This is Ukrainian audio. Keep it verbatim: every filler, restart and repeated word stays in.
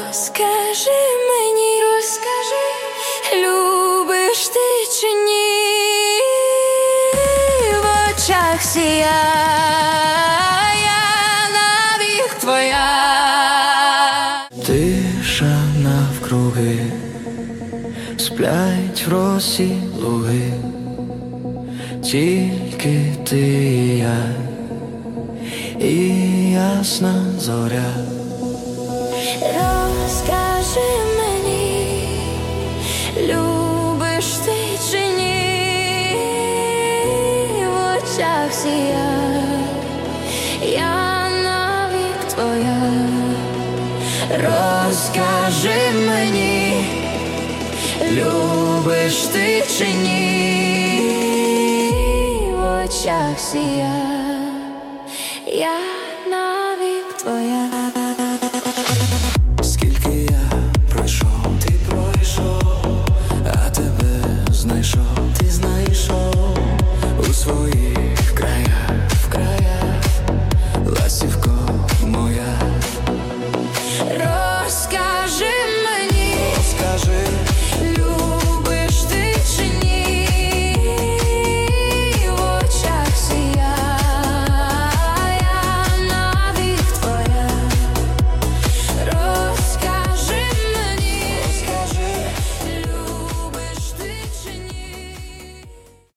Розкажи мені, розкажи, любиш ти чи ні? В очах сіяє навік твоя. Тиша навкруги, сплять в росі луги, тільки ти і я, і ясна зоря. Розкажи мені, любиш ти чи ні? В очах сіяє я навік твоя. Розкажи мені, любиш ти чи ні? В очах сіяє я